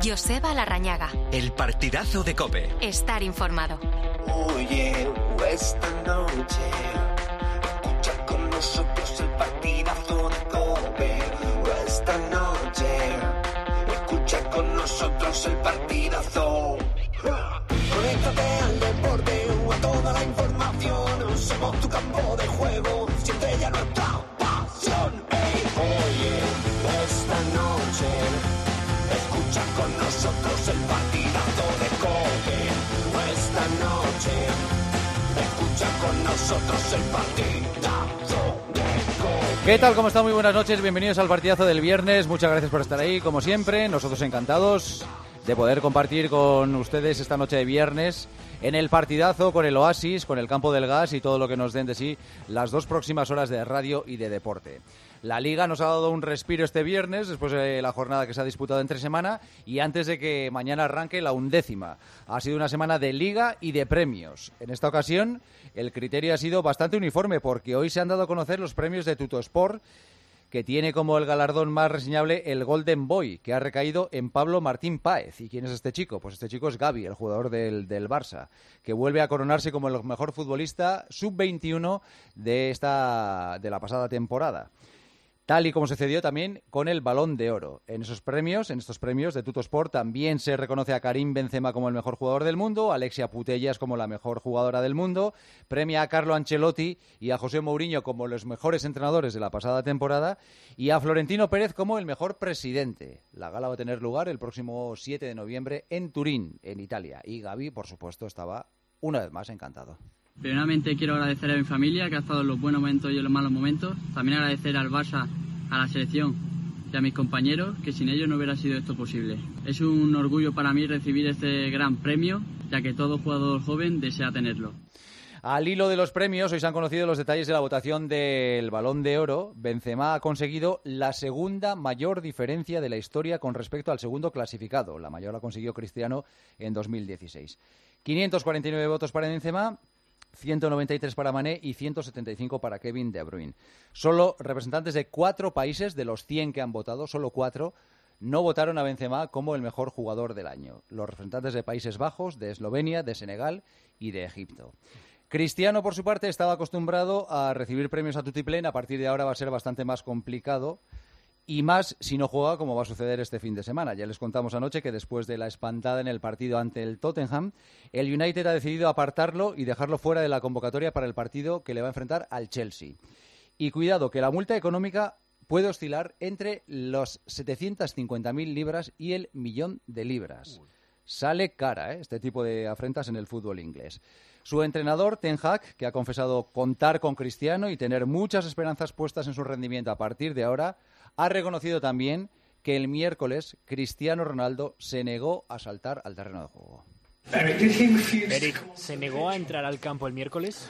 Joseba Larrañaga. El partidazo de COPE. Estar informado. Oye, esta noche escucha con nosotros el partidazo de COPE. Esta noche escucha con nosotros el partidazo. Conéctate al deporte, a toda la información. Somos tu campo de juego, siente ya nuestra pasión. Hey, oye, esta noche escucha con nosotros el partidazo de COPE. Esta noche escucha con nosotros el partidazo de COPE. ¿Qué tal? ¿Cómo está? Muy buenas noches, bienvenidos al partidazo del viernes. Muchas gracias por estar ahí, como siempre. Nosotros encantados de poder compartir con ustedes esta noche de viernes en el partidazo, con el Oasis, con el Campo del Gas y todo lo que nos den de sí las dos próximas horas de radio y de deporte. La Liga nos ha dado un respiro este viernes, después de la jornada que se ha disputado entre semana y antes de que mañana arranque la 11ª. Ha sido una semana de Liga y de premios. En esta ocasión, el criterio ha sido bastante uniforme porque hoy se han dado a conocer los premios de Tuttosport, que tiene como el galardón más reseñable el Golden Boy, que ha recaído en Pablo Martín Páez. ¿Y quién es este chico? Pues este chico es Gavi, el jugador del Barça, que vuelve a coronarse como el mejor futbolista sub-21 de la pasada temporada. Tal y como sucedió también con el Balón de Oro. En estos premios de Tuttosport también se reconoce a Karim Benzema como el mejor jugador del mundo, a Alexia Putellas como la mejor jugadora del mundo, premia a Carlo Ancelotti y a José Mourinho como los mejores entrenadores de la pasada temporada y a Florentino Pérez como el mejor presidente. La gala va a tener lugar el próximo 7 de noviembre en Turín, en Italia. Y Gavi, por supuesto, estaba una vez más encantado. Primeramente quiero agradecer a mi familia que ha estado en los buenos momentos y en los malos momentos. También agradecer al Barça, a la selección y a mis compañeros, que sin ellos no hubiera sido esto posible. Es un orgullo para mí recibir este gran premio, ya que todo jugador joven desea tenerlo. Al hilo de los premios, hoy se han conocido los detalles de la votación del Balón de Oro. Benzema ha conseguido la segunda mayor diferencia de la historia con respecto al segundo clasificado. La mayor la consiguió Cristiano en 2016. 549 votos para Benzema, 193 para Mané y 175 para Kevin De Bruyne. Solo representantes de 4 países, de los 100 que han votado, solo 4 no votaron a Benzema como el mejor jugador del año. Los representantes de Países Bajos, de Eslovenia, de Senegal y de Egipto. Cristiano, por su parte, estaba acostumbrado a recibir premios a tutiplén. A partir de ahora va a ser bastante más complicado. Y más si no juega, como va a suceder este fin de semana. Ya les contamos anoche que después de la espantada en el partido ante el Tottenham, el United ha decidido apartarlo y dejarlo fuera de la convocatoria para el partido que le va a enfrentar al Chelsea. Y cuidado, que la multa económica puede oscilar entre los 750.000 libras y el 1.000.000 de libras. Sale cara, este tipo de afrentas en el fútbol inglés. Su entrenador, Ten Hag, que ha confesado contar con Cristiano y tener muchas esperanzas puestas en su rendimiento a partir de ahora, ha reconocido también que el miércoles Cristiano Ronaldo se negó a saltar al terreno de juego. Eric, ¿se negó a entrar al campo el miércoles?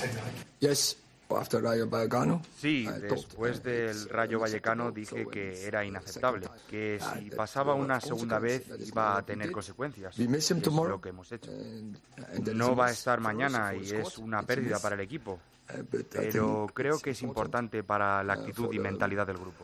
Sí, después del Rayo Vallecano dije que era inaceptable, que si pasaba una segunda vez iba a tener consecuencias. Es lo que hemos hecho. No va a estar mañana y es una pérdida para el equipo, pero creo que es importante para la actitud y mentalidad del grupo.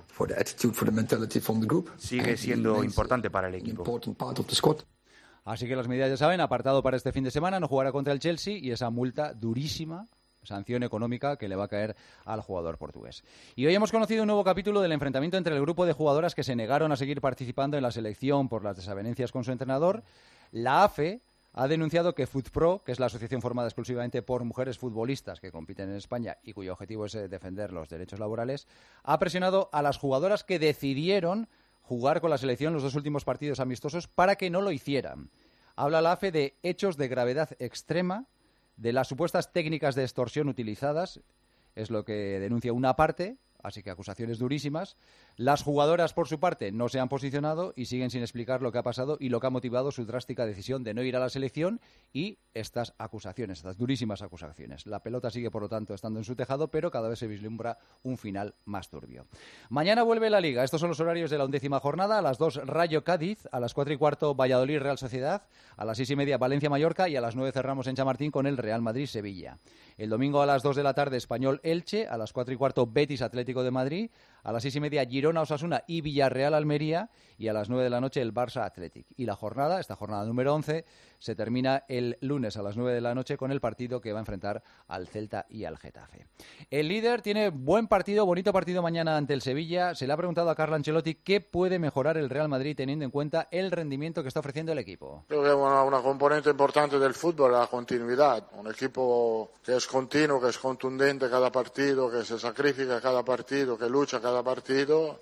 Sigue siendo importante para el equipo. Así que las medidas ya saben, apartado para este fin de semana, no jugará contra el Chelsea y esa multa durísima, sanción económica que le va a caer al jugador portugués. Y hoy hemos conocido un nuevo capítulo del enfrentamiento entre el grupo de jugadoras que se negaron a seguir participando en la selección por las desavenencias con su entrenador. La AFE ha denunciado que FUTPRO, que es la asociación formada exclusivamente por mujeres futbolistas que compiten en España y cuyo objetivo es defender los derechos laborales, ha presionado a las jugadoras que decidieron jugar con la selección los 2 últimos partidos amistosos para que no lo hicieran. Habla la AFE de hechos de gravedad extrema, de las supuestas técnicas de extorsión utilizadas, es lo que denuncia una parte, así que acusaciones durísimas. Las jugadoras, por su parte, no se han posicionado y siguen sin explicar lo que ha pasado y lo que ha motivado su drástica decisión de no ir a la selección y estas acusaciones, estas durísimas acusaciones. La pelota sigue, por lo tanto, estando en su tejado, pero cada vez se vislumbra un final más turbio. Mañana vuelve la Liga. Estos son los horarios de la 11ª jornada. A las 2, Rayo Cádiz. A las 4:15, Valladolid Real Sociedad. A las 6:30, Valencia Mallorca. Y a las 9 cerramos en Chamartín con el Real Madrid Sevilla. El domingo a las 2 de la tarde, Español Elche. A las 4:15, Betis Atlético de Madrid. A las 6:30 Girona-Osasuna y Villarreal-Almería, y a las 9 de la noche el Barça-Athletic. Y la jornada, esta jornada número 11, se termina el lunes a las 9 de la noche con el partido que va a enfrentar al Celta y al Getafe. El líder tiene buen partido, bonito partido mañana ante el Sevilla. Se le ha preguntado a Carlo Ancelotti qué puede mejorar el Real Madrid teniendo en cuenta el rendimiento que está ofreciendo el equipo. Creo que una componente importante del fútbol es la continuidad. Un equipo que es continuo, que es contundente cada partido, que se sacrifica cada partido, que lucha cada partido.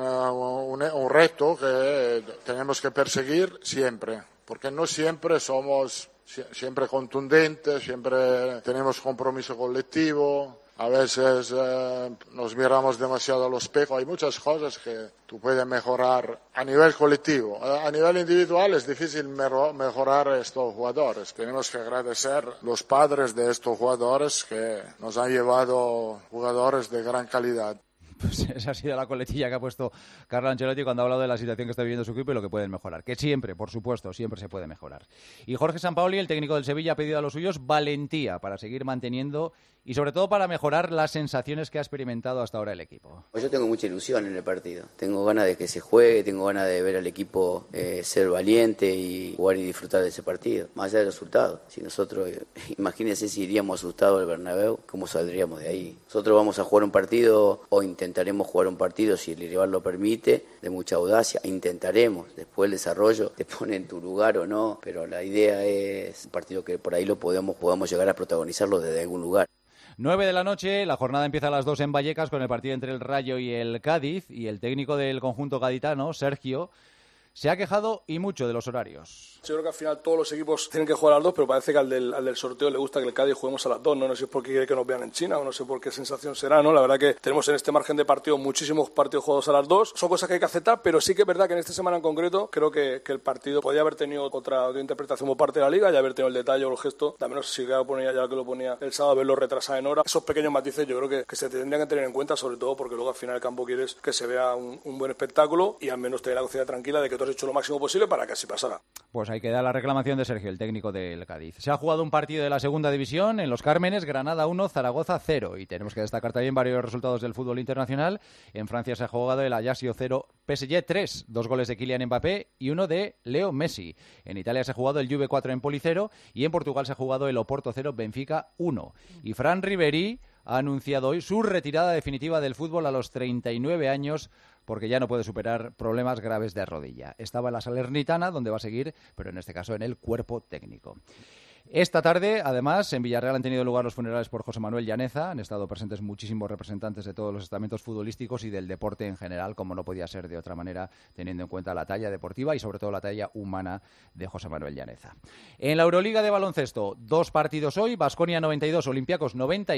Un reto que tenemos que perseguir siempre, porque no siempre somos contundentes, siempre tenemos compromiso colectivo. A veces nos miramos demasiado al espejo. Hay muchas cosas que tú puedes mejorar a nivel colectivo. A nivel individual es difícil mejorar estos jugadores. Tenemos que agradecer los padres de estos jugadores que nos han llevado jugadores de gran calidad. Pues esa ha sido la coletilla que ha puesto Carlo Ancelotti cuando ha hablado de la situación que está viviendo su equipo y lo que pueden mejorar. Que siempre, por supuesto, siempre se puede mejorar. Y Jorge Sampaoli, el técnico del Sevilla, ha pedido a los suyos valentía para seguir manteniendo y sobre todo para mejorar las sensaciones que ha experimentado hasta ahora el equipo. Pues yo tengo mucha ilusión en el partido. Tengo ganas de que se juegue, tengo ganas de ver al equipo ser valiente y jugar y disfrutar de ese partido, más allá del resultado. Si nosotros, imagínense si iríamos asustados al Bernabéu, ¿cómo saldríamos de ahí? Nosotros vamos a jugar un partido o intentaremos jugar un partido, si el rival lo permite, de mucha audacia. Intentaremos. Después el desarrollo te pone en tu lugar o no, pero la idea es un partido que por ahí lo podamos llegar a protagonizarlo desde algún lugar. 9 de la noche, la jornada empieza a las 2 en Vallecas con el partido entre el Rayo y el Cádiz, y el técnico del conjunto gaditano, Sergio, se ha quejado y mucho de los horarios. Yo creo que al final todos los equipos tienen que jugar a las 2, pero parece que al del sorteo le gusta que el Cádiz juguemos a las 2, ¿no? No sé si es porque quiere que nos vean en China o no sé por qué sensación será, ¿no? La verdad que tenemos en este margen de partido muchísimos partidos jugados a las 2. Son cosas que hay que aceptar, pero sí que es verdad que en esta semana en concreto creo que el partido podía haber tenido otra interpretación por parte de la Liga y haber tenido el detalle o el gesto, también no sé si ya que lo ponía el sábado, verlo retrasado en hora. Esos pequeños matices yo creo que se tendrían que tener en cuenta, sobre todo porque luego al final el campo quieres que se vea un buen espectáculo y al menos tener la conciencia tranquila de que tú has hecho lo máximo posible para que así pasara. Pues ahí queda la reclamación de Sergio, el técnico del Cádiz. Se ha jugado un partido de la segunda división en Los Cármenes, Granada 1, Zaragoza 0. Y tenemos que destacar también varios resultados del fútbol internacional. En Francia se ha jugado el Ajaccio 0, PSG 3, 2 goles de Kylian Mbappé y 1 de Leo Messi. En Italia se ha jugado el Juve 4, Empoli 0, y en Portugal se ha jugado el Oporto 0, Benfica 1. Y Fran Ribéry ha anunciado hoy su retirada definitiva del fútbol a los 39 años porque ya no puede superar problemas graves de rodilla. Estaba en la Salernitana, donde va a seguir, pero en este caso en el cuerpo técnico. Esta tarde, además, en Villarreal han tenido lugar los funerales por José Manuel Llaneza. Han estado presentes muchísimos representantes de todos los estamentos futbolísticos y del deporte en general, como no podía ser de otra manera, teniendo en cuenta la talla deportiva y sobre todo la talla humana de José Manuel Llaneza. En la Euroliga de baloncesto, 2 partidos hoy: Baskonia 92, Olympiacos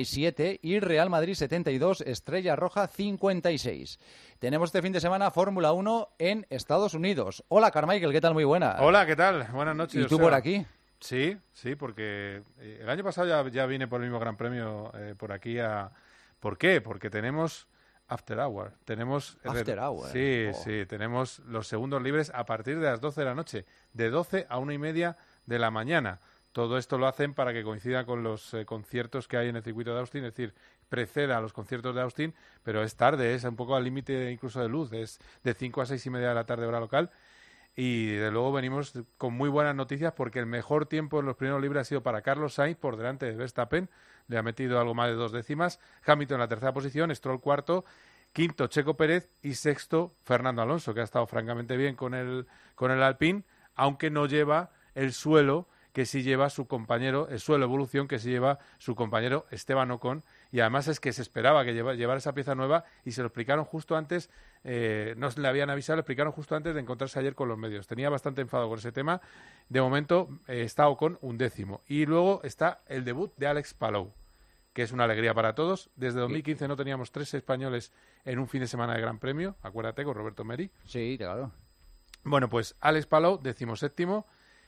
97 y Real Madrid 72, Estrella Roja 56. Tenemos este fin de semana Fórmula 1 en Estados Unidos. Hola, Carmichael, ¿qué tal? Muy buena. Hola, ¿qué tal? Buenas noches. ¿Y tú por aquí? Sí, porque el año pasado ya vine por el mismo Gran Premio por aquí ¿Por qué? Porque tenemos After Hour. After Hour. Sí, tenemos los segundos libres a partir de las 12 de la noche, de 12 a 1:30 de la mañana. Todo esto lo hacen para que coincida con los conciertos que hay en el circuito de Austin, es decir, preceda a los conciertos de Austin, pero es tarde, es un poco al límite incluso de luz, es de 5 a 6:30 de la tarde hora local. Y de luego venimos con muy buenas noticias porque el mejor tiempo en los primeros libres ha sido para Carlos Sainz por delante de Verstappen, le ha metido algo más de 2 décimas, Hamilton en la tercera posición, Stroll cuarto, quinto Checo Pérez y sexto Fernando Alonso, que ha estado francamente bien con el Alpine, aunque no lleva el suelo que sí lleva su compañero, el suelo evolución que sí lleva su compañero Esteban Ocon, y además es que se esperaba que llevara esa pieza nueva y se lo explicaron justo antes, no le habían avisado, lo explicaron justo antes de encontrarse ayer con los medios. Tenía bastante enfado con ese tema. De momento está Ocon 11º. Y luego está el debut de Alex Palou, que es una alegría para todos. Desde 2015 no teníamos 3 españoles en un fin de semana de Gran Premio, acuérdate, con Roberto Meri. Sí, claro. Bueno, pues Alex Palou, 17º,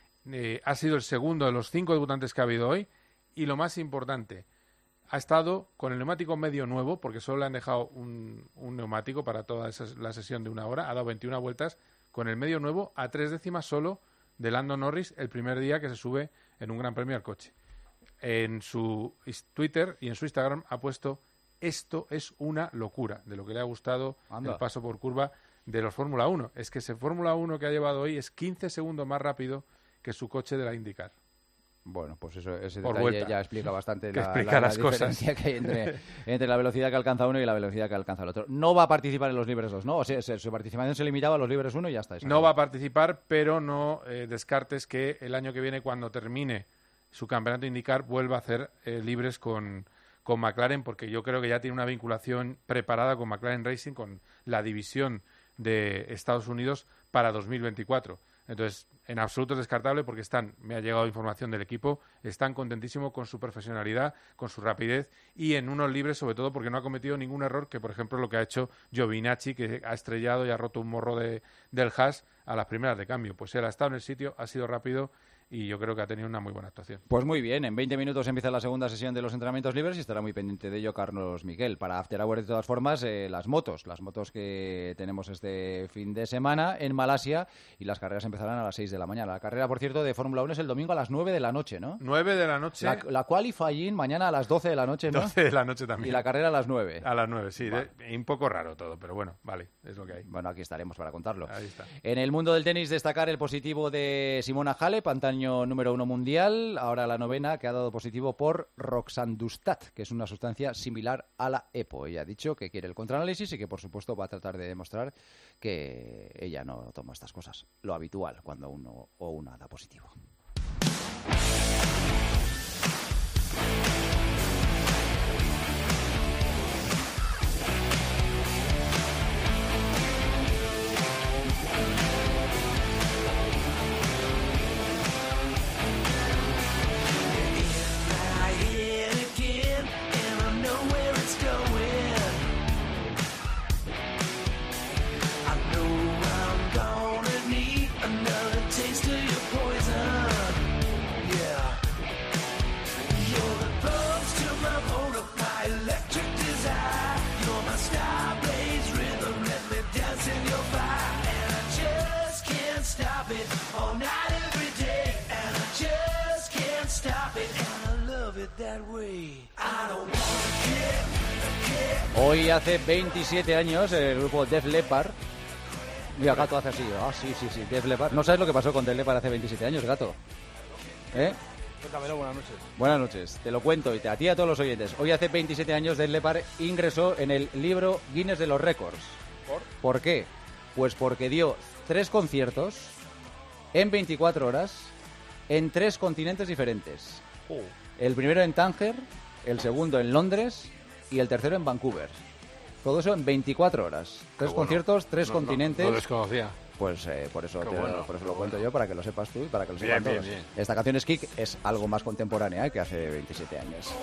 ha sido el segundo de los 5 debutantes que ha habido hoy, y lo más importante, ha estado con el neumático medio nuevo, porque solo le han dejado un neumático para toda la sesión de 1 hora, ha dado 21 vueltas con el medio nuevo a 3 décimas solo de Lando Norris el primer día que se sube en un Gran Premio al coche. En su Twitter y en su Instagram ha puesto esto es una locura, de lo que le ha gustado el paso por curva de los Fórmula 1. Es que ese Fórmula 1 que ha llevado hoy es 15 segundos más rápido que su coche de la IndyCar. Bueno, pues ese por detalle vuelta. Ya explica bastante la diferencia que hay entre la velocidad que alcanza uno y la velocidad que alcanza el otro. No va a participar en los libres 2, ¿no? O sea, su participación se limitaba a los libres 1 y ya está. No va a participar, pero no descartes que el año que viene, cuando termine su campeonato IndyCar, vuelva a hacer libres con McLaren, porque yo creo que ya tiene una vinculación preparada con McLaren Racing, con la división de Estados Unidos para 2024. Entonces, en absoluto es descartable porque me ha llegado información del equipo, están contentísimos con su profesionalidad, con su rapidez y en unos libres, sobre todo porque no ha cometido ningún error, que por ejemplo lo que ha hecho Giovinazzi, que ha estrellado y ha roto un morro del Haas a las primeras de cambio. Pues él ha estado en el sitio, ha sido rápido y yo creo que ha tenido una muy buena actuación. Pues muy bien, en 20 minutos empieza la segunda sesión de los entrenamientos libres y estará muy pendiente de ello Carlos Miquel. Para After Hour, de todas formas, las motos que tenemos este fin de semana en Malasia, y las carreras empezarán a las 6 de la mañana. La carrera, por cierto, de Fórmula 1 es el domingo a las 9 de la noche, ¿no? 9 de la noche. La qualifying mañana a las 12 de la noche, ¿no? 12 de la noche también. Y la carrera a las 9. A las 9, sí. Vale. Un poco raro todo, pero bueno, vale, es lo que hay. Bueno, aquí estaremos para contarlo. Ahí está. En el mundo del tenis, destacar el positivo de Simona Halep, antaño número 1 mundial, ahora la novena, que ha dado positivo por roxandustat, que es una sustancia similar a la EPO. Ella ha dicho que quiere el contraanálisis y que, por supuesto, va a tratar de demostrar que ella no toma estas cosas, lo habitual cuando uno o una da positivo. Hoy hace 27 años el grupo Def Leppard. Mira, Gato hace así. Sí, Def Leppard. ¿No sabes lo que pasó con Def Leppard hace 27 años, Gato? Cuéntamelo, buenas noches. Buenas noches, te lo cuento y a ti y a todos los oyentes. Hoy hace 27 años Def Leppard ingresó en el libro Guinness de los Récords. ¿Por qué? Pues porque dio 3 conciertos en 24 horas en 3 continentes diferentes. El primero en Tánger, el segundo en Londres y el tercero en Vancouver. Todo eso en 24 horas. 3 conciertos, 3 continentes. No desconocía. Pues por eso lo cuento yo, para que lo sepas tú y para que lo sepan todos. Bien. Esta canción es Kick, es algo más contemporánea que hace 27 años.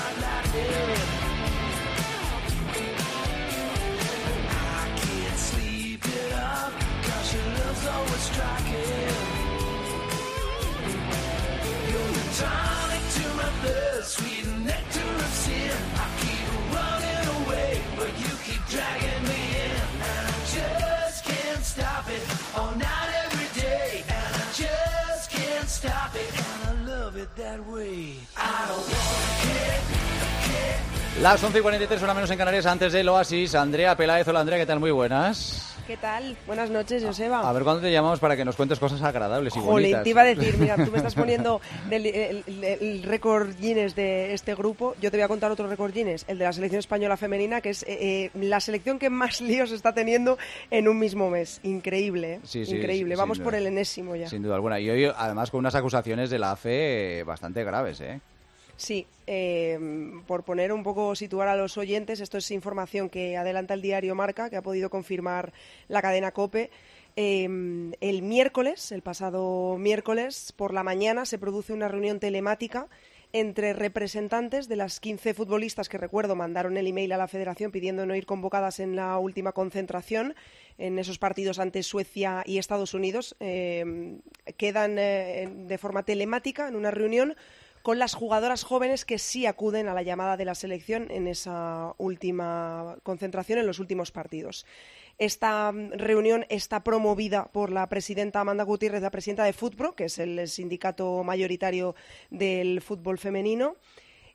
Las 11:43, una menos en Canarias, antes del Oasis. Andrea Peláez. Hola, Andrea, ¿qué tal? Muy buenas. ¿Qué tal? Buenas noches, Joseba. A ver, ¿cuándo te llamamos para que nos cuentes cosas agradables y bonitas? Jolín, te iba a decir, mira, tú me estás poniendo el récord Guinness de este grupo. Yo te voy a contar otro récord Guinness, el de la selección española femenina, que es la selección que más líos está teniendo en un mismo mes. Increíble, ¿eh? Sí, increíble. Vamos por el enésimo ya. Sin duda alguna. Y hoy, además, con unas acusaciones de la AFE bastante graves, ¿eh? Sí, por poner un poco, situar a los oyentes, esto es información que adelanta el diario Marca, que ha podido confirmar la cadena COPE. El pasado miércoles, por la mañana, se produce una reunión telemática entre representantes de las 15 futbolistas que, recuerdo, mandaron el email a la Federación pidiendo no ir convocadas en la última concentración en esos partidos ante Suecia y Estados Unidos. Quedan de forma telemática en una reunión con las jugadoras jóvenes que sí acuden a la llamada de la selección en esa última concentración, en los últimos partidos. Esta reunión está promovida por la presidenta Amanda Gutiérrez, la presidenta de FUTPRO, que es el sindicato mayoritario del fútbol femenino.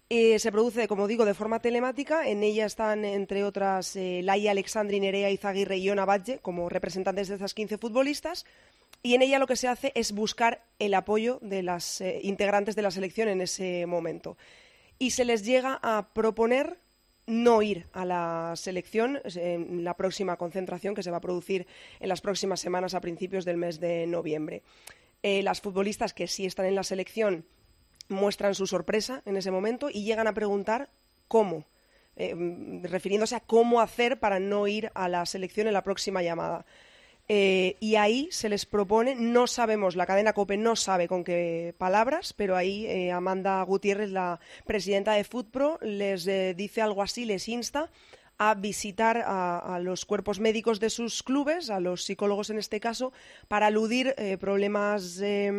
Se produce, como digo, de forma telemática. En ella están, entre otras, Laia Alexandri, Nerea Izaguirre y Ona Batlle como representantes de estas 15 futbolistas. Y en ella lo que se hace es buscar el apoyo de las integrantes de la selección en ese momento. Y se les llega a proponer no ir a la selección en la próxima concentración que se va a producir en las próximas semanas a principios del mes de noviembre. Las futbolistas que sí están en la selección muestran su sorpresa en ese momento y llegan a preguntar cómo, refiriéndose a cómo hacer para no ir a la selección en la próxima llamada. Y ahí se les propone, no sabemos, la cadena COPE no sabe con qué palabras, pero ahí Amanda Gutiérrez, la presidenta de FUTPRO, les dice algo así, les insta a visitar a los cuerpos médicos de sus clubes, a los psicólogos en este caso, para aludir problemas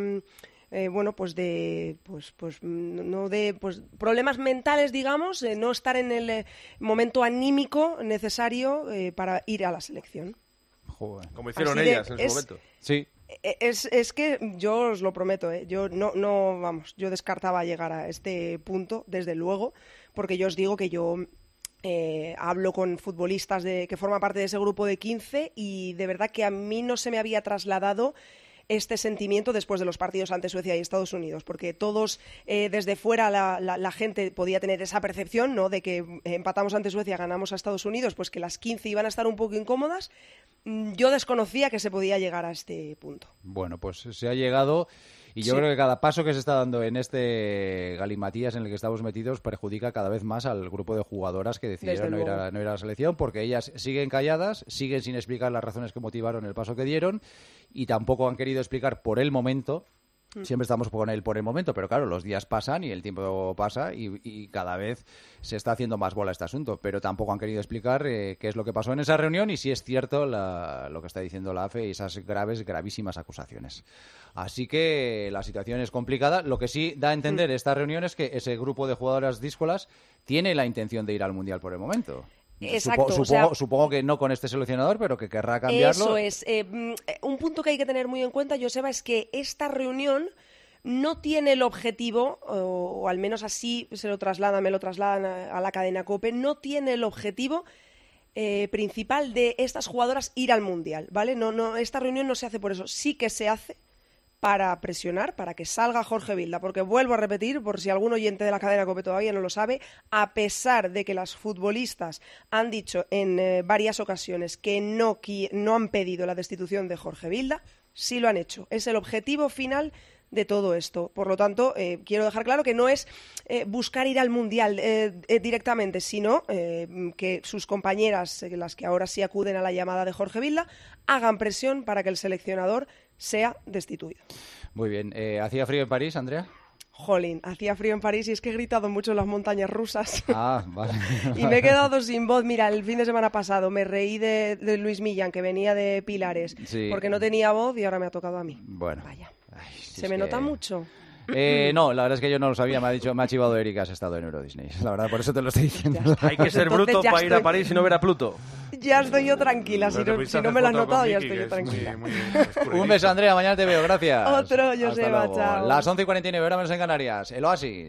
problemas mentales, digamos, no estar en el momento anímico necesario para ir a la selección. Joder. Como hicieron ellas en su momento. Sí. Es que yo os lo prometo, yo yo descartaba llegar a este punto, desde luego, porque yo os digo que yo hablo con futbolistas que forman parte de ese grupo de 15 y de verdad que a mí no se me había trasladado este sentimiento después de los partidos ante Suecia y Estados Unidos, porque todos desde fuera la gente podía tener esa percepción, ¿no?, de que empatamos ante Suecia, ganamos a Estados Unidos, pues que las 15 iban a estar un poco incómodas. Yo desconocía que se podía llegar a este punto. Bueno, pues se ha llegado y yo creo que cada paso que se está dando en este galimatías en el que estamos metidos perjudica cada vez más al grupo de jugadoras que decidieron no ir a la selección, porque ellas siguen calladas, siguen sin explicar las razones que motivaron el paso que dieron y tampoco han querido explicar por el momento. Siempre estamos con él por el momento, pero claro, los días pasan y el tiempo pasa y cada vez se está haciendo más bola este asunto, pero tampoco han querido explicar qué es lo que pasó en esa reunión y si es cierto lo que está diciendo la AFE y esas gravísimas acusaciones. Así que la situación es complicada. Lo que sí da a entender esta reunión es que ese grupo de jugadoras díscolas tiene la intención de ir al Mundial por el momento. Exacto, supongo que no con este seleccionador, pero que querrá cambiarlo. Eso es. Un punto que hay que tener muy en cuenta, Joseba, es que esta reunión no tiene el objetivo, o al menos así me lo trasladan a la cadena COPE, no tiene el objetivo principal de estas jugadoras ir al Mundial, ¿vale? No, esta reunión no se hace por eso. Sí que se hace para presionar, para que salga Jorge Vilda, porque vuelvo a repetir, por si algún oyente de la cadena COPE todavía no lo sabe, a pesar de que las futbolistas han dicho en varias ocasiones que no han pedido la destitución de Jorge Vilda, sí lo han hecho. Es el objetivo final de todo esto. Por lo tanto, quiero dejar claro que no es buscar ir al Mundial directamente, sino que sus compañeras, las que ahora sí acuden a la llamada de Jorge Vilda, hagan presión para que el seleccionador sea destituido. Muy bien. ¿Hacía frío en París, Andrea? Jolín, hacía frío en París y es que he gritado mucho en las montañas rusas. Ah, vale. Y me he quedado sin voz. Mira, el fin de semana pasado me reí de Luis Millán, que venía de Pilares, porque no tenía voz y ahora me ha tocado a mí. Bueno. Vaya. ¿Se me nota mucho? No, la verdad es que yo no lo sabía. Me ha chivado Erika, has estado en Euro Disney. La verdad, por eso te lo estoy diciendo. Hay que ser bruto para ir a París y no ver a Pluto. Ya estoy yo tranquila. Si no me lo has notado, ya estoy yo tranquila. Un beso, Andrea. Mañana te veo. Gracias. Otro, Joseba. Chao. Las 11:49, hora menos en Canarias. El Oasis.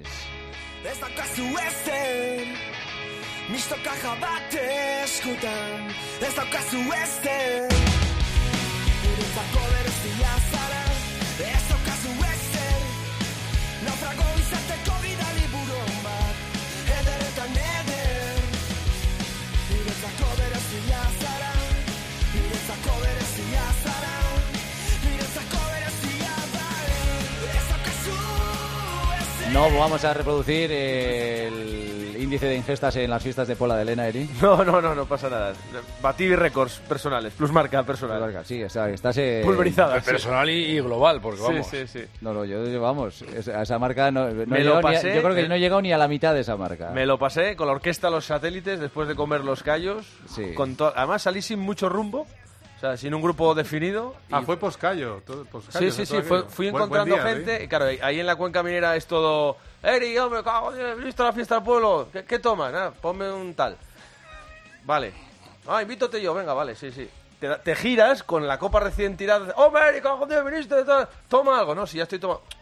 No vamos a reproducir el índice de ingestas en las fiestas de Pola de Elena, Eri. No pasa nada. Batí récords personales, plusmarca personal. Sí, estás pulverizada. Personal y global, porque vamos. Sí. No, yo vamos, a esa marca no me lo pasé, yo creo que no he llegado ni a la mitad de esa marca. Me lo pasé con la orquesta Los Satélites después de comer los callos. Sí. Además salí sin mucho rumbo. O sea, sin un grupo definido. Fue poscallo. Sí. Fui encontrando gente. Y claro, ahí en la cuenca minera es todo... Eri, hombre, ¿listo la fiesta del pueblo? ¿Qué tomas? Ponme un tal. Vale. Invítate yo, venga, vale, sí. Te giras con la copa recién tirada. ¡Hombre, Eri, cojones, viniste! Toma algo. No, si ya estoy tomando...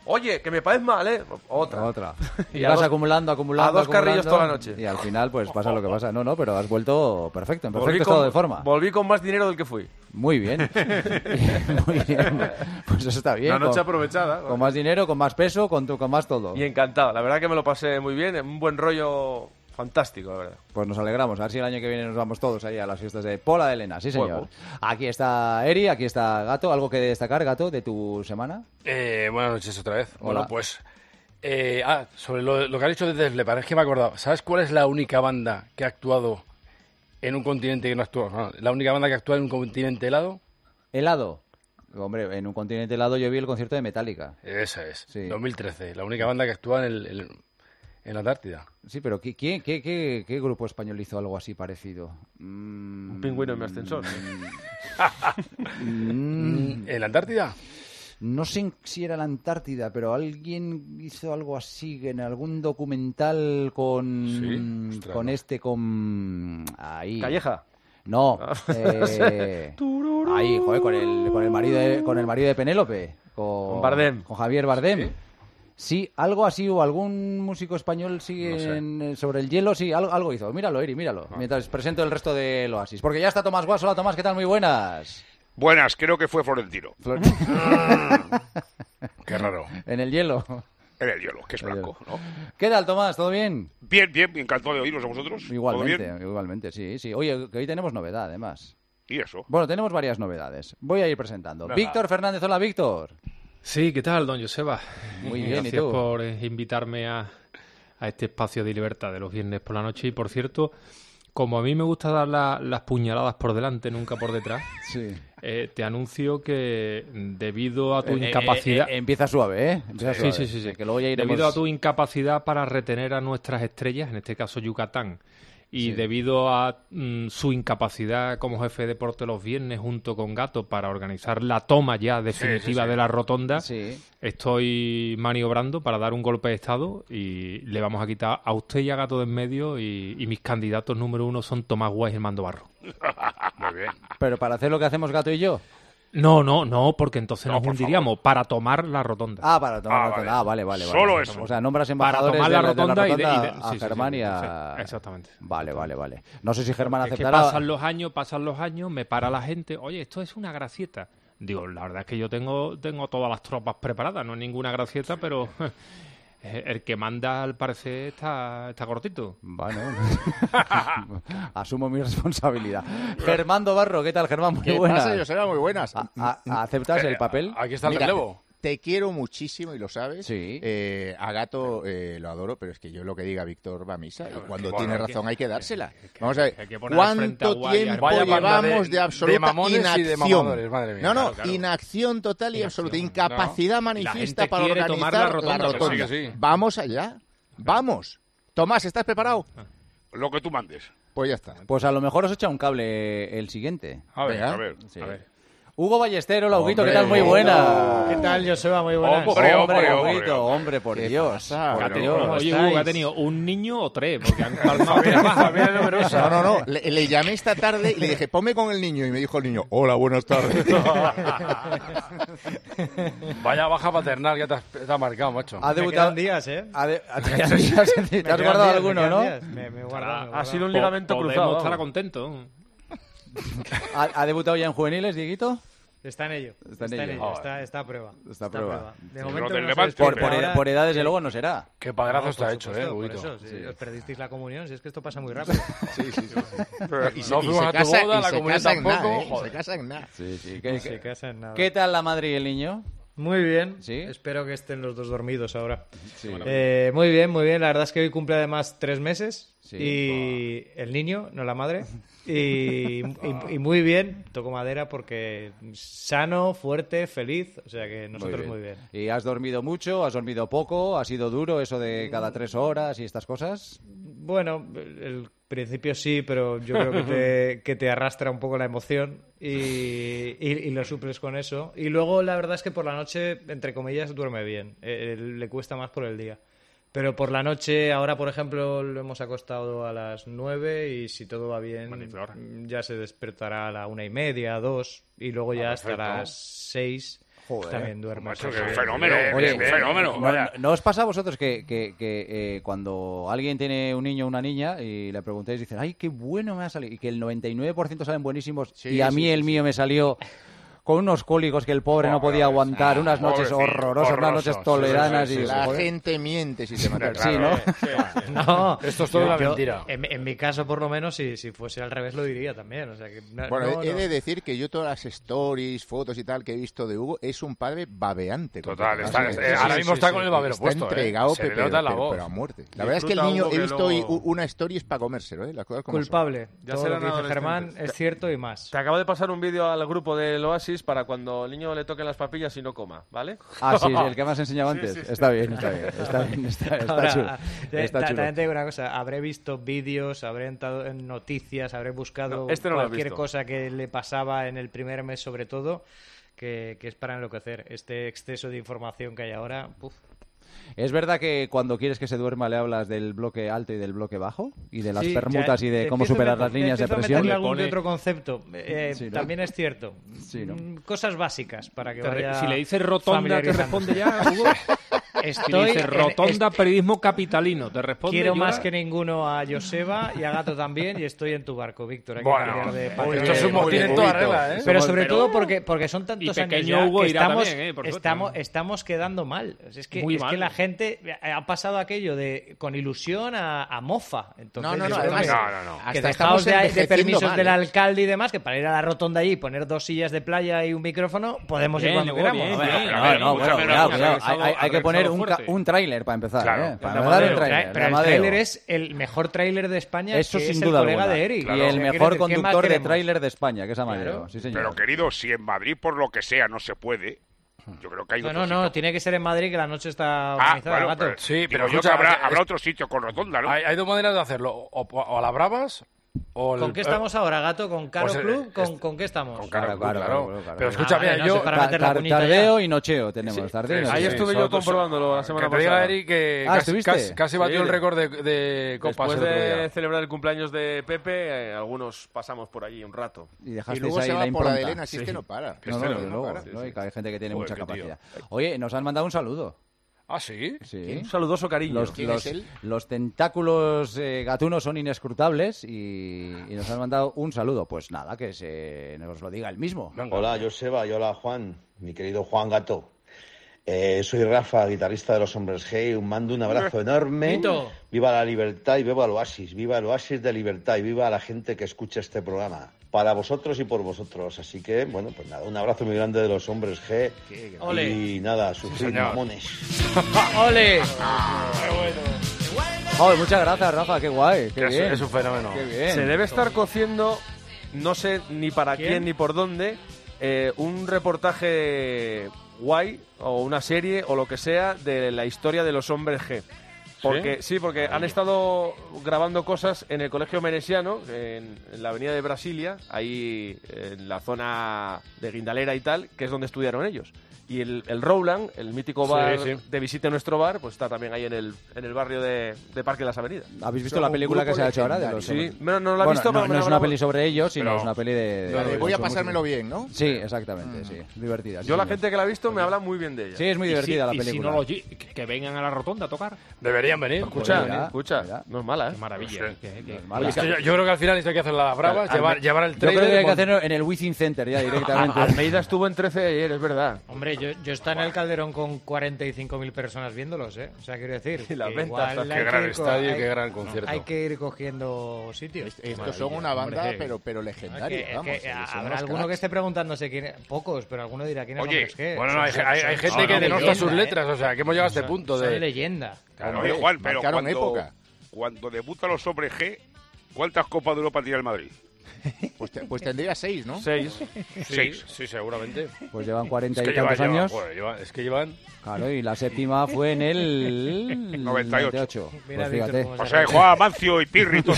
Oye, que me parece mal, ¿eh? Otra. Y vas acumulando. A dos carrillos toda la noche. Y al final, pues pasa lo que pasa. No, pero has vuelto perfecto, en perfecto estado de forma. Volví con más dinero del que fui. Muy bien. Muy bien. Pues eso está bien. Una noche aprovechada. Con más dinero, con más peso, con más todo. Y encantado. La verdad que me lo pasé muy bien. Un buen rollo fantástico, la verdad. Pues nos alegramos. A ver si el año que viene nos vamos todos ahí a las fiestas de Pola de Elena. Sí, señor. Bueno. Aquí está Eri, aquí está Gato. ¿Algo que destacar, Gato, de tu semana? Buenas noches otra vez. Hola. Bueno, pues... sobre lo que has dicho de Def Leppard, es que me acordaba. ¿Sabes cuál es la única banda que ha actuado en un continente que no ha actuado? No, la única banda que ha actuado en un continente helado. ¿Helado? Hombre, en un continente helado yo vi el concierto de Metallica. Esa es, sí. 2013. La única banda que actúa en la Antártida. Sí, pero ¿qué grupo español hizo algo así parecido? Un pingüino en mi ascensor. ¿En la Antártida? No sé si era la Antártida, pero alguien hizo algo así en algún documental con ahí. ¿Calleja? No. Ahí, joder, con el marido de Penélope, con Bardem. Con Javier Bardem. ¿Sí? Sí, algo así, o algún músico español sigue sobre el hielo, sí, algo hizo. Míralo, Eri, míralo, mientras presento el resto del Oasis. Porque ya está Tomás Guas. Hola, Tomás, ¿qué tal? Muy buenas. Buenas, creo que fue Florentino. Qué raro. En el hielo. En el hielo, que es blanco, ¿no? ¿Qué tal, Tomás? ¿Todo bien? Bien, encantado de oíros a vosotros. Igualmente, sí. Oye, que hoy tenemos novedad, además. ¿Y eso? Bueno, tenemos varias novedades. Voy a ir presentando. Venga. Víctor Fernández, hola, Víctor. Sí, ¿qué tal, don Joseba? Muy bien, Gracias ¿y tú? por invitarme a este espacio de libertad de los viernes por la noche. Y, por cierto, como a mí me gusta dar las puñaladas por delante, nunca por detrás, sí. Te anuncio que debido a tu incapacidad... Empieza suave, ¿eh? Sí. Que luego ya iremos... Debido a tu incapacidad para retener a nuestras estrellas, en este caso Yucatán, y debido a su incapacidad como jefe de deporte los viernes junto con Gato para organizar la toma ya definitiva de la rotonda, estoy maniobrando para dar un golpe de estado y le vamos a quitar a usted y a Gato de en medio y mis candidatos número 1 son Tomás Guay y Armando Barro. Muy bien. Pero para hacer lo que hacemos Gato y yo... No, porque entonces nos hundiríamos para tomar la rotonda. Para tomar la rotonda. Vale. Solo eso. O sea, nombras embajadores para tomar la rotonda, de la rotonda a Germán y a... Exactamente. Vale. No sé si Germán aceptará... Que pasan los años, me para la gente. Oye, esto es una gracieta. Digo, la verdad es que yo tengo todas las tropas preparadas. No es ninguna gracieta, pero... El que manda, al parecer, está cortito. Bueno, asumo mi responsabilidad. Germán Barro, ¿qué tal, Germán? Muy buenas. ¿Qué pasa, Joseba? Muy buenas. ¿Aceptas el papel? Aquí está el relevo. Te quiero muchísimo y lo sabes. Sí. A Gato lo adoro, pero es que yo lo que diga Víctor va a misa. Y cuando tiene razón hay que dársela. Vamos a ver, ¿cuánto tiempo llevamos de absoluta inacción? No, inacción total y absoluta. Incapacidad manifiesta para organizar la rotonda. Sí. Vamos allá. Vamos. Tomás, ¿estás preparado? Lo que tú mandes. Pues ya está. Pues a lo mejor os echa un cable el siguiente. A ver. Hugo Ballester, hola, Huguito, ¿qué tal? Muy buena. ¿Qué tal, Joseba? Muy buenas. Hombre, por Dios. Oye, Hugo, ¿ha tenido un niño o 3? Porque han palmado 3 más. No. Le llamé esta tarde y le dije, ponme con el niño. Y me dijo el niño, hola, buenas tardes. Vaya baja paternal que te ha marcado, macho. Ha debutado en días, ¿eh? ¿Te has guardado alguno, no? Me he guardado. Ha sido un ligamento cruzado. Podemos estar contentos. ¿Ha debutado ya en juveniles, Dieguito? Está en ello. Está a prueba. Está a prueba. De momento por edad, desde luego, no será. Qué padrazo está hecho, Huguito. Por eso, os perdisteis la comunión, si es que esto pasa muy rápido. Sí. Y no fuimos a tu boda, la comunión tampoco. Se casa en nada. Se casa en nada. ¿Qué tal la madre y el niño? Muy bien. ¿Sí? Espero que estén los dos dormidos ahora. Sí. Muy bien. La verdad es que hoy cumple además 3 meses. Sí. Y el niño, no la madre. Y muy bien, toco madera porque sano, fuerte, feliz. O sea que nosotros muy bien. ¿Y has dormido mucho? ¿Has dormido poco? ¿Ha sido duro eso de cada 3 horas y estas cosas? Bueno, el principio sí, pero yo creo que te arrastra un poco la emoción y lo suples con eso. Y luego la verdad es que por la noche, entre comillas, duerme bien. Le cuesta más por el día. Pero por la noche, ahora por ejemplo, lo hemos acostado a las 9 y si todo va bien, ya se despertará a la 1:30, 2 y luego ya hasta las 6. Joder, también duerme. Macho, que es un fenómeno. Oye, un fenómeno. ¿No os pasa a vosotros que cuando alguien tiene un niño o una niña y le preguntáis, dicen, ay, qué bueno me ha salido, y que el 99% salen buenísimos, y a mí el mío me salió con unos cólicos que el pobre no podía aguantar, unas noches horrorosas, unas noches toleranas. Y la gente miente si se mata. Sí, ¿no? No, esto es todo una mentira. En mi caso, por lo menos, si fuese al revés, lo diría también. O sea, que bueno, he de decir que yo todas las stories, fotos y tal que he visto de Hugo, es un padre babeante. Total, ahora mismo está con el babero puesto. Está entregado, pero a muerte. La verdad es que el niño, he visto hoy una story es para comérselo, las cosas como culpable. Ya todo lo que dice Germán es cierto y más. Te acabo de pasar un vídeo al grupo del Oasis para cuando el niño le toquen las papillas y no coma, ¿vale? Ah, sí, el que me has enseñado antes. Sí. Está bien. Está chulo. También te digo una cosa, habré visto vídeos, habré entrado en noticias, habré buscado cualquier cosa que le pasaba en el primer mes, sobre todo, que es para enloquecer. Este exceso de información que hay ahora, ¿Es verdad que cuando quieres que se duerma le hablas del bloque alto y del bloque bajo? ¿Y de las permutas y de cómo superar las líneas de presión? Meterle algún otro concepto. Sí, ¿no? También es cierto. Sí, ¿no? Cosas básicas para que vaya. Si le dices rotonda, ¿te responde ya, Hugo? Si le dices rotonda, periodismo capitalino, ¿te responde? Quiero más que ninguno a Joseba y a Gato también, y estoy en tu barco, Víctor. Bueno, esto es un motín en toda regla, ¿eh? Pero sobre todo porque son tantos años ya Hugo que estamos quedando mal. Es que la gente ha pasado aquello de con ilusión a mofa. Entonces, no. Que dejaos de permisos del alcalde y demás, que para ir a la rotonda allí y poner 2 sillas de playa y un micrófono, podemos ir cuando queramos. Hay que poner un tráiler para empezar. Claro, para un tráiler. Pero el tráiler es el mejor tráiler de España. Eso que sin es duda el colega alguna. de Eric. Y el mejor conductor de tráiler de España, que es Amadeo. Sí, señor. Pero querido, si en Madrid por lo que sea no se puede, yo creo que hay otro sitio. Tiene que ser en Madrid, que la noche está organizada. Bueno, Gato. Sí, pero yo que habrá otro sitio con rotonda, ¿no? Hay 2 maneras de hacerlo, o a la bravas. ¿Con qué estamos ahora, Gato? ¿Con Caro Club? ¿Con qué estamos? Con Caro Club, claro. Pero escúchame, yo... Tardeo y nocheo tenemos. Ahí estuve yo comprobándolo la semana pasada. Que te diga, Eric, que casi batió el récord de copas. Después de celebrar el cumpleaños de Pepe, algunos pasamos por allí un rato. Y luego se va por la de Elena, si es que no para. Hay gente que tiene mucha capacidad. Oye, nos han mandado un saludo. ¿Ah, sí? Sí. Un saludoso cariño. Los tentáculos gatunos son inescrutables y nos han mandado un saludo. Pues nada, que nos lo diga él mismo. Venga. Hola, Joseba, y hola, Juan, mi querido Juan Gato. Soy Rafa, guitarrista de los Hombres G. Mando un abrazo enorme. Mito. Viva la libertad y viva el Oasis. Viva el Oasis de libertad y viva la gente que escucha este programa. Para vosotros y por vosotros. Así que, bueno, pues nada, un abrazo muy grande de los Hombres G. Ole. Y nada, sufrir mamones. ¡Ole! Joder, muchas gracias, Rafa, qué guay. Qué bien. Es un fenómeno. Qué bien. Se debe estar cociendo, no sé ni para quién ni por dónde, un reportaje guay o una serie o lo que sea de la historia de los Hombres G. Porque han estado grabando cosas en el Colegio Menesiano, en la avenida de Brasilia, ahí en la zona de Guindalera y tal, que es donde estudiaron ellos. Y el Rowland, el mítico bar de Visite Nuestro Bar, pues está también ahí en el barrio de Parque de las Avenidas. ¿Habéis visto la película que se ha hecho ahora? Sí, no la he visto, pero no es una peli sobre ellos, sino es una peli de voy a pasármelo bien, ¿no? Sí, exactamente, sí. Divertida. Yo la gente que la ha visto me habla muy bien de ella. Sí, es muy divertida la película. Y si no, que vengan a la rotonda a tocar. Deberían venir. Escucha, no es mala, ¿eh? Qué maravilla. Yo creo que al final esto hay que hacer las bravas, llevar el trailer. Yo creo que hay que hacerlo en el Wizzing Center ya directamente. Almeida estuvo en 13 ayer, es verdad. Hombre, yo estaba en el Calderón con 45.000 personas viéndolos, ¿eh? O sea, quiero decir, y las ventas, qué gran estadio y qué gran concierto. Hay que ir cogiendo sitios. Estos son una banda, pero legendaria. Habrá alguno que esté preguntándose quién es, pocos, pero alguno dirá quién es Hombres G. Bueno, hay gente que denota sus letras, o sea, que hemos llegado a este punto de... Son leyenda. Oye, Juan, pero cuando debutan los Hombres G, ¿cuántas Copas de Europa tiene el Madrid? Pues tendría 6, ¿no? 6. Sí, seguramente. Pues llevan 40 y tantos años. Es que llevan... Claro, y la séptima fue en el 98. Pues fíjate. O sea, Juan Mancio y Pirri, todo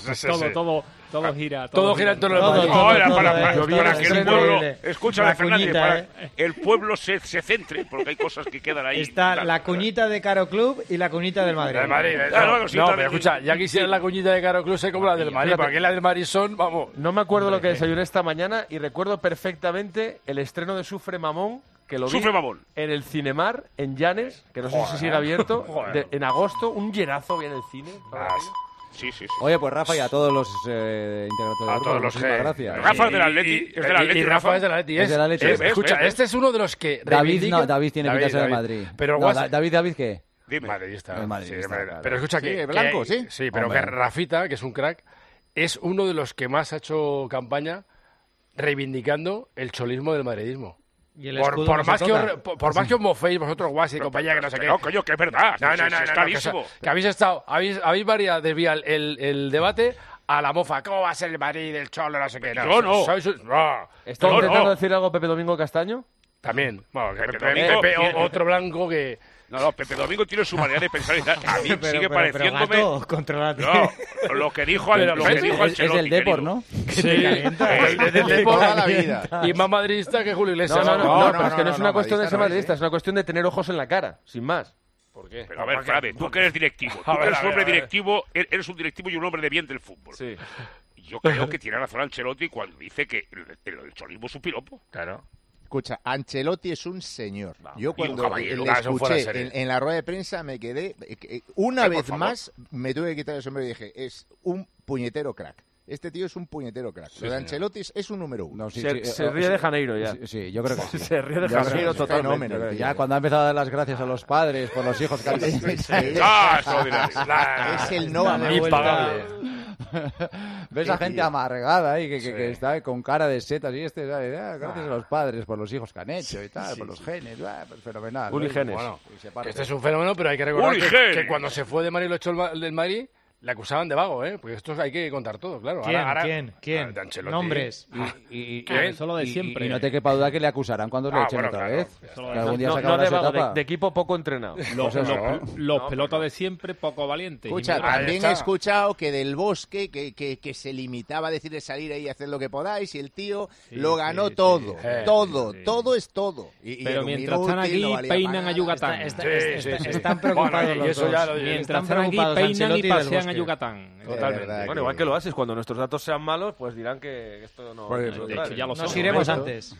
gira. Todo gira en torno al Madrid. Para que el pueblo... Escúchame, Fernández, para que el pueblo se centre, porque hay cosas que quedan ahí. Está la cuñita de Caro Club y la cuñita del Madrid. No, pero escucha, ya quisiera la cuñita de Caro Club ser como la del Madrid, porque la del Madrid son, vamos... No me acuerdo lo que desayuné esta mañana y recuerdo perfectamente el estreno de Sufre Mamón, que lo vi Sufre Mamón. en el Cinemar, en Llanes, que no sé si sigue abierto, en agosto, un llenazo bien el cine. Sí. Oye, pues Rafa y a todos los integrantes del grupo, todos los muchísimas gracias. Rafa es del Atleti, y Rafa es del Atleti. Es del Atleti. Escucha, este es uno de los que David tiene pinta de ser de Madrid. Pero David, ¿qué? Dime. Madridista. Claro. Pero escucha que... blanco, sí. Sí, pero que Rafita, que es un crack, es uno de los que más ha hecho campaña reivindicando el cholismo del madridismo. Y el por más que os moféis vosotros, Guasi y compañía, que no sé qué. No, coño, que es verdad. No, es clarísimo. que habéis estado, habéis variado desviado el debate a la mofa. ¿Cómo va a ser el Madrid, el Cholo, no sé qué? Yo no. ¿Estás intentando decir algo Pepe Domingo Castaño? También. Bueno, Pepe otro blanco que... No, Pepe Domingo tiene su manera de pensar y tal. A mí sigue pareciéndome... No, lo que dijo Ancelotti. Es el Depor, ¿no? Sí, es del Depor toda la vida. Y más madridista que Julio Iglesias. No, pero es que no es una cuestión de ser madridista, es una cuestión de tener ojos en la cara, sin más. ¿Por qué? Pero a ver, Frade, tú que eres directivo, tú que eres un hombre directivo, eres un directivo y un hombre de bien del fútbol. Sí. Yo creo que tiene razón Ancelotti cuando dice que el cholismo es un piropo. Claro. Escucha, Ancelotti es un señor. Yo cuando le escuché en la rueda de prensa me quedé... Una vez más me tuve que quitar el sombrero y dije, es un puñetero crack. Este tío es un puñetero crack. Lo de Ancelotti es un número uno. No, se ríe de Janeiro ya. Sí, yo creo que sí. Se ríe de Janeiro totalmente. Ya cuando ha empezado a dar las gracias a los padres por los hijos que han tenido. Es el no impagable. Ves a gente amargada ahí que está con cara de setas y gracias a los padres por los hijos que han hecho y tal, por los genes, pues fenomenal. Unigenes. Bueno, este es un fenómeno, pero hay que recordar que cuando se fue de Madrid y lo echó del Madrid, le acusaban de vago, ¿eh? Porque esto hay que contar todo, claro. ¿Quién? Nombres. Solo de siempre. Y no te quepa duda que le acusarán cuando le echen otra vez. Algún día no de vago, de equipo poco entrenado. Los pelotas de siempre, poco valientes. Escucha, también he escuchado que Del Bosque, que se limitaba a decir de salir ahí y hacer lo que podáis, y el tío lo ganó todo. Todo es todo. Pero mientras están aquí, peinan a Yucatán. Están preocupados los dos. Mientras están aquí, peinan y pasean a Yucatán. Totalmente. Bueno, igual que lo haces, cuando nuestros datos sean malos, pues dirán que esto no... De hecho, ya lo nos iremos antes.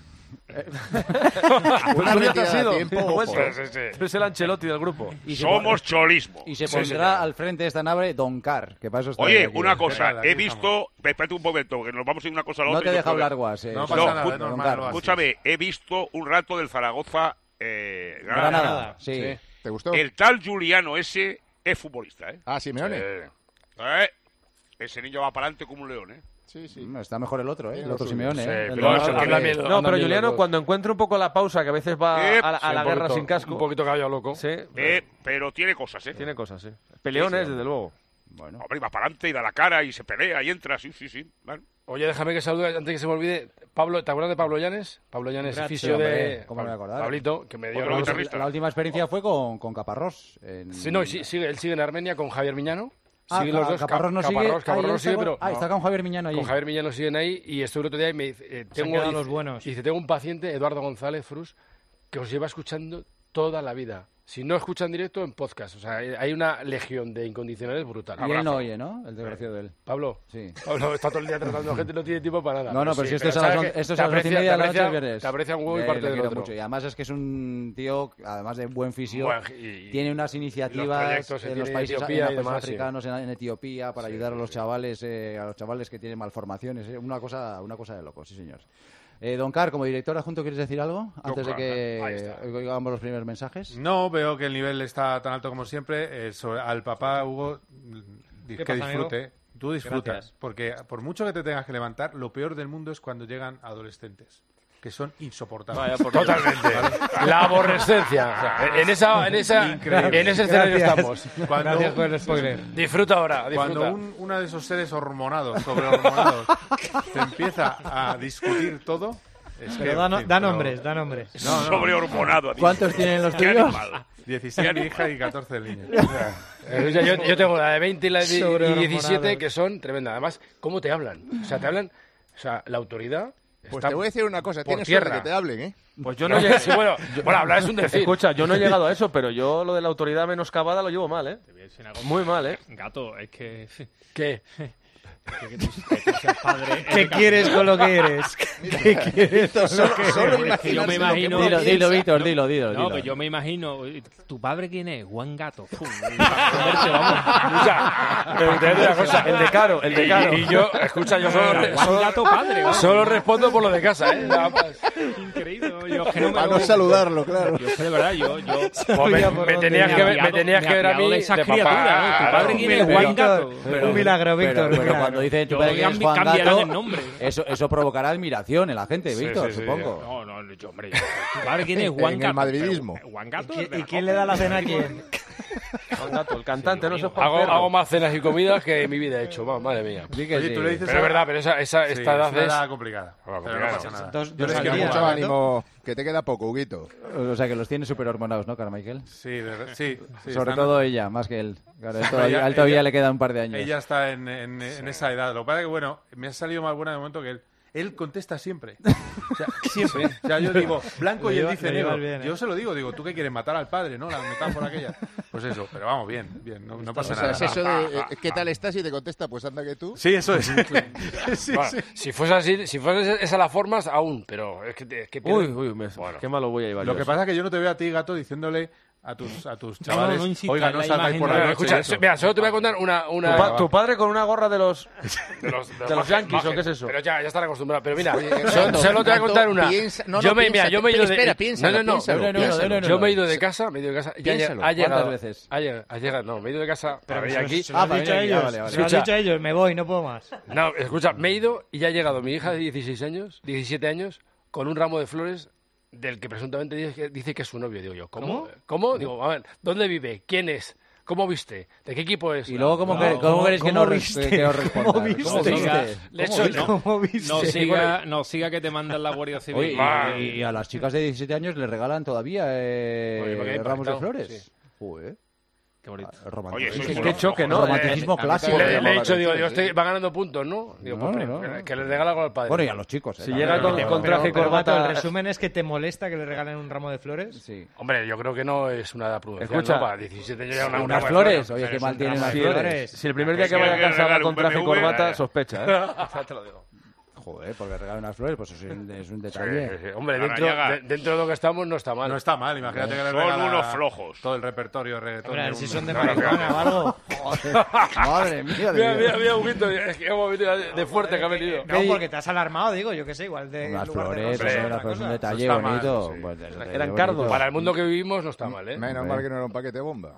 Una retirada de tiempo. Es el Ancelotti del grupo. Somos cholismo. Y se pondrá al frente de esta nave Don Car, que para eso está. Oye, una cosa, he visto... Espérate un momento, que nos vamos a ir una cosa a la otra. No te deja hablar, Guas. No pasa nada, normal. Escúchame, he visto un rato del Zaragoza Granada. Sí. ¿Te gustó? El tal Juliano ese es futbolista, ¿eh? Ah, Simeone. Ese niño va para adelante como un león, ¿eh? Sí. Está mejor el otro, ¿eh? El otro Simeone. No, pero Juliano, cuando encuentra un poco la pausa, que a veces va a la guerra sin casco. Un poquito caballo loco. Sí. Pero tiene cosas, ¿eh? Tiene cosas, sí. Peleones, desde luego. Bueno. Hombre, va para adelante y da la cara y se pelea y entra, sí. Bueno. Oye, déjame que salude antes que se me olvide. Pablo, ¿te acuerdas de Pablo Llanes? Pablo Llanes, fisio de... ¿Cómo me voy a acordar? Pablito, que me dio... La última experiencia fue con Caparrós. Sí, él sigue en Armenia con Javier Miñano. Siguen los dos. Caparrós no sigue. Caparrós no sigue, pero... está con Javier Miñano ahí. Con Javier Miñano siguen ahí y estuve el otro día y me dice... tengo los buenos. Dice, tengo un paciente, Eduardo González Frus, que os lleva escuchando toda la vida. Si no escuchan directo, en podcast. O sea, hay una legión de incondicionales brutal. Y él no oye, ¿no? El desgraciado de él. Pablo. Sí. Pablo está todo el día tratando a gente y no tiene tiempo para nada. No, pero si esto es a las 11:30 de la noche el viernes. Te aprecia un huevo y parte del otro. Mucho. Y además es que es un tío, además de buen fisio, tiene unas iniciativas en los países africanos, en Etiopía, para ayudar a los chavales que tienen malformaciones. Una cosa de loco, sí, señor. Don Car, como director adjunto, ¿quieres decir algo? Antes de que oigamos los primeros mensajes. No, veo que el nivel está tan alto como siempre. Al papá, Hugo, que disfrute. Amigo? Tú disfrutas. Gracias. Porque por mucho que te tengas que levantar, lo peor del mundo es cuando llegan adolescentes, que son insoportables. Totalmente. La aborrescencia. En ese escenario estamos. Gracias por el spoiler. Disfruta ahora. Cuando uno de esos seres sobrehormonados, te empieza a discutir todo... Pero da nombres. No, sobrehormonado. ¿Cuántos tienen los tuyos? 16 mi hija y 14 niños. Yo tengo la de 20 y la de 17 que son tremendas. Además, ¿cómo te hablan? O sea, la autoridad... Pues te voy a decir una cosa, tienes suerte que te hablen, ¿eh? Pues yo no llegué... Sí, bueno, hablar es un decir. Escucha, yo no he llegado a eso, pero yo lo de la autoridad menoscabada lo llevo mal, ¿eh? Muy mal, ¿eh? Gato, es que... ¿Qué? ¿Qué quieres con lo que eres? ¿Qué quieres con lo que eres? Yo me imagino... Dilo, Víctor, dilo. No, que yo me imagino... ¿Tu padre quién es? Juan Gato. El de Caro. Y yo, escucha, yo solo respondo por lo de casa, ¿eh? Increíble. Para no saludarlo, claro. Yo de verdad, me tenías que ver a mí de papá. ¿Tu padre quién es? Juan Gato. Un milagro, Víctor. Pero cuando dicen tu padre quién es Juan Gato, eso provocará admiración en la gente, Víctor, supongo. No, hombre. ¿Tu padre quién es? Juan Gato. En el madridismo. Juan Gato. ¿Y quién le da la cena a quién? Juan Gato, el cantante, no sé. Hago más cenas y comidas que en mi vida he hecho, madre mía. Oye, tú le dices pero es verdad, pero esta edad es... Una complicada. Pero no pasa nada. Yo les quiero mucho ánimo, que te queda poco, Huguito. O sea, que los tiene súper hormonados, ¿no, Carmichael? Sí. Sobre todo ella, más que él. Claro, a él todavía le queda un par de años. Ella está en esa edad. Lo que pasa es que, bueno, me ha salido más buena de momento que él. Él contesta siempre. O sea, siempre. O sea, yo digo blanco y él dice negro. Yo se lo digo, ¿tú qué quieres? ¿Matar al padre, no? La metáfora aquella. Pues eso, pero vamos, bien, no pasa nada. O sea, es eso de ¿qué tal estás? Y te contesta, pues anda que tú. Sí, eso es. Bueno, si fuese así, si fuese esa las formas, aún, pero es que qué malo voy a llevar. Lo que pasa es que yo no te veo a ti, Gato, diciéndole a tus chavales, oiga, no salgáis por la noche. Escucha, mira, solo te voy a contar una... ¿Tu padre con una gorra de los Yankees o qué es eso? Pero ya están acostumbrados. Pero mira, solo te voy a contar una. Yo me he ido de casa, ¿Cuántas veces? Me he ido de casa para venir aquí. Se lo han dicho a ellos, me voy, no puedo más. No, escucha, me he ido y ya ha llegado mi hija de 17 años, con un ramo de flores del que presuntamente dice que es su novio. Digo yo, ¿cómo? Digo, a ver, ¿dónde vive? ¿Quién es? ¿Cómo viste? ¿De qué equipo es? Y luego, ¿cómo crees que no responda? ¿Cómo viste? No siga que te mandan la Guardia Civil. Y a las chicas de 17 años les regalan todavía ramos de flores. Joder. Qué bonito. Qué choque, ¿no? Romanticismo clásico. Le he dicho, digo, va ganando puntos, ¿no? Digo, que le regala algo al padre. Bueno, y a los chicos. Si llega con traje y corbata... El resumen es que te molesta que le regalen un ramo de flores. Sí. Hombre, yo creo que no es una edad prudencial. Escucha, para 17 años ya unas flores. Oye, qué mal tienen unas flores. Si el primer día que vaya a casa va con traje y corbata, sospecha, ¿eh? Te lo digo. Joder, porque regalan unas flores, pues es un detalle. Sí. Hombre, dentro de lo que estamos no está mal. No está mal, imagínate que le son unos flojos. Todo el repertorio de si son de marihuana o algo. Madre mía. Mira, Huguito, es que hemos venido de fuerte que ha venido. No, porque te has alarmado, digo, yo qué sé, igual de... Las flores, es un detalle bonito. Eran cardos. Para el mundo que vivimos no está mal, ¿eh? Menos mal que no era un paquete bomba.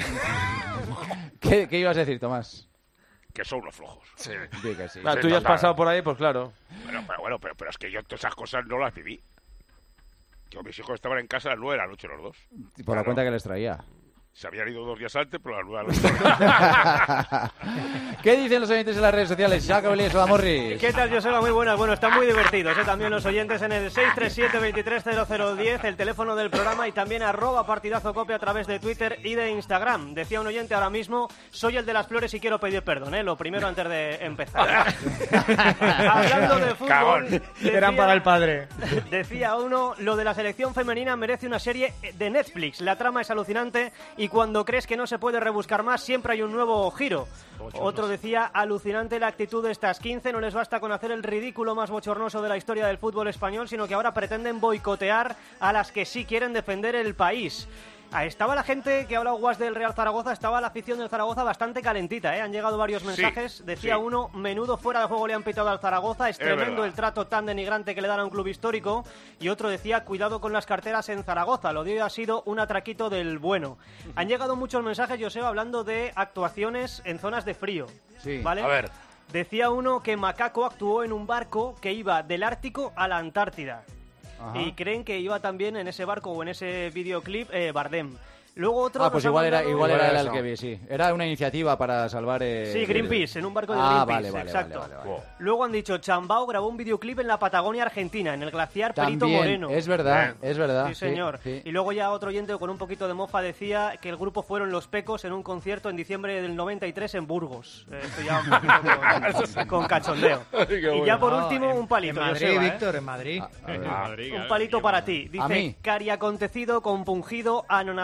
¿Qué ibas a decir, Tomás? Que son unos flojos. Sí. Que sí. Tú ya has pasado por ahí, pues claro. Pero es que yo todas esas cosas no las viví. Yo, mis hijos estaban en casa a las 9 de la noche los dos. Por la cuenta que les traía. Se habían ido 2 días antes, pero a las 9 de la noche. ¿Qué dicen los oyentes en las redes sociales? Jacob Elías, hola Morris. ¿Qué tal, Joseba? Muy buenas. Bueno, están muy divertidos, ¿eh? También los oyentes en el 637-230010, el teléfono del programa, y también @partidazocope a través de Twitter y de Instagram. Decía un oyente ahora mismo, soy el de las flores y quiero pedir perdón, ¿eh? Lo primero antes de empezar. Hablando de fútbol... Eran para el padre. Decía uno, lo de la selección femenina merece una serie de Netflix. La trama es alucinante y cuando crees que no se puede rebuscar más, siempre hay un nuevo giro. Otro decía, alucinante la actitud de estas 15, no les basta con hacer el ridículo más bochornoso de la historia del fútbol español, sino que ahora pretenden boicotear a las que sí quieren defender el país. Estaba la gente que habla guas del Real Zaragoza, estaba la afición del Zaragoza bastante calentita, ¿eh? Han llegado varios mensajes, decía uno, menudo fuera de juego le han pitado al Zaragoza, es tremendo el trato tan denigrante que le dan a un club histórico, y otro decía, cuidado con las carteras en Zaragoza, lo de hoy ha sido un atraquito del bueno. Han llegado muchos mensajes, Joseba, hablando de actuaciones en zonas de frío, ¿vale? A ver. Decía uno que Macaco actuó en un barco que iba del Ártico a la Antártida. Ajá. Y creen que iba también en ese barco o en ese videoclip Bardem. Luego otro... pues igual era él el que vi, sí. Era una iniciativa para salvar... Sí, Greenpeace, en un barco de Greenpeace, exacto. Vale. Luego han dicho, Chambao grabó un videoclip en la Patagonia Argentina, en el glaciar Perito Moreno. Es verdad. Sí, señor. Sí. Y luego ya otro oyente con un poquito de mofa decía que el grupo fueron Los Pecos en un concierto en diciembre del 93 en Burgos. Esto ya un poquito con cachondeo. Y ya por último, un palito. En Madrid, Víctor, en Madrid. Un palito para ti. Dice, cari acontecido, compungido, anonadado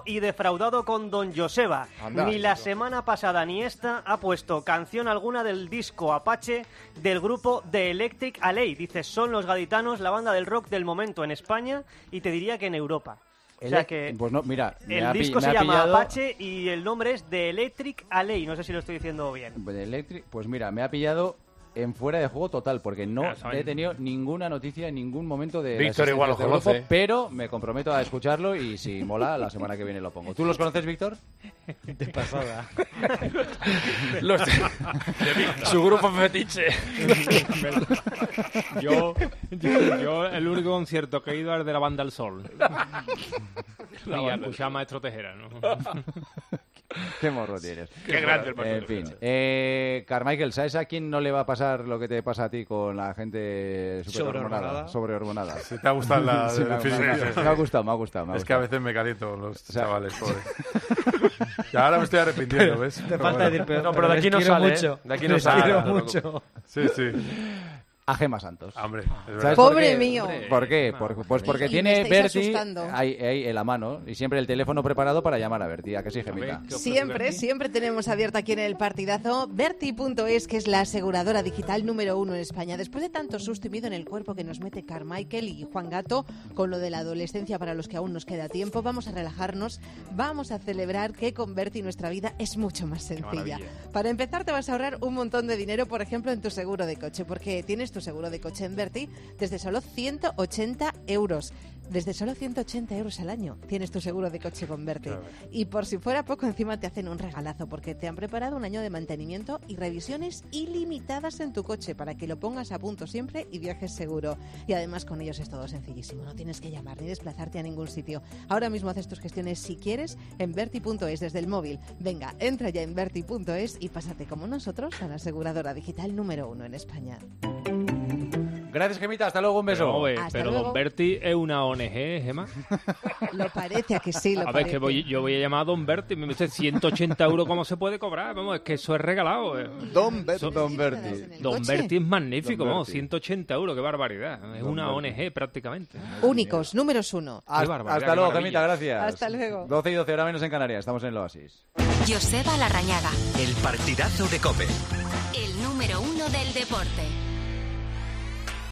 y defraudado con Don Joseba. Anda, ni la semana pasada ni esta ha puesto canción alguna del disco Apache del grupo The Electric Alley. Dice, son los gaditanos la banda del rock del momento en España y te diría que en Europa. O sea que pues no, mira, el disco se llama Apache y el nombre es The Electric Alley. No sé si lo estoy diciendo bien. Pues mira, me ha pillado en fuera de juego total, porque no he tenido ninguna noticia en ningún momento de Víctor igual lo conoce, grupo, pero me comprometo a escucharlo y si mola, la semana que viene lo pongo. ¿Tú los conoces, Víctor? De pasada. Su grupo fetiche. Yo el único concierto que he ido es de la banda El Sol. Y a escuchar a Maestro Tejera, ¿no? Qué morro tienes. Qué grande el Maestro En fin. Carmichael, ¿sabes a quién no le va a pasar lo que te pasa a ti con la gente sobrehormonada? Sí, ¿te ha gustado la definición? Me ha gustado. Es que a veces me caliento los chavales, pobres. Y ahora me estoy arrepintiendo, ¿ves? Te falta decir, pero de aquí no sale, mucho. De aquí no sale. Mucho. Sí. A Gemma Santos. Hombre, Pobre mío. ¿Por qué? Pues porque Y tiene me estáis Berti asustando. ahí en la mano y siempre el teléfono preparado para llamar a Berti. ¿A que sí, Gemita? Siempre tenemos abierto aquí en el partidazo Berti.es, que es la aseguradora digital número 1 en España. Después de tanto susto y miedo en el cuerpo que nos mete Carmichael y Juan Gato con lo de la adolescencia para los que aún nos queda tiempo, vamos a relajarnos, vamos a celebrar que con Berti nuestra vida es mucho más sencilla. Para empezar te vas a ahorrar un montón de dinero, por ejemplo, en tu seguro de coche, porque tienes tu seguro de coche en Berti desde solo 180 euros. Desde solo 180 euros al año tienes tu seguro de coche con Berti. Y por si fuera poco, encima te hacen un regalazo porque te han preparado un año de mantenimiento y revisiones ilimitadas en tu coche para que lo pongas a punto siempre y viajes seguro. Y además con ellos es todo sencillísimo, no tienes que llamar ni desplazarte a ningún sitio. Ahora mismo haces tus gestiones si quieres en Berti.es desde el móvil. Venga, entra ya en Berti.es y pásate como nosotros a la aseguradora digital número 1 en España. Gracias, Gemita. Hasta luego, un beso. Pero Don Berti es una ONG, Gemma. Lo parece, a que sí, lo A parece. ver, que yo voy a llamar a Don Berti. Me dice 180 euros, ¿cómo se puede cobrar? Vamos, es que eso es regalado. Don Berti. Don Berti es magnífico, Don vamos, Berti. 180 euros, qué barbaridad. Es una ONG prácticamente. Únicos, números 1. Hasta luego, Gemita, gracias. Hasta luego. 12 y 12 horas menos en Canarias. Estamos en el Oasis. Joseba Larrañaga. El partidazo de COPE. El número 1 del deporte.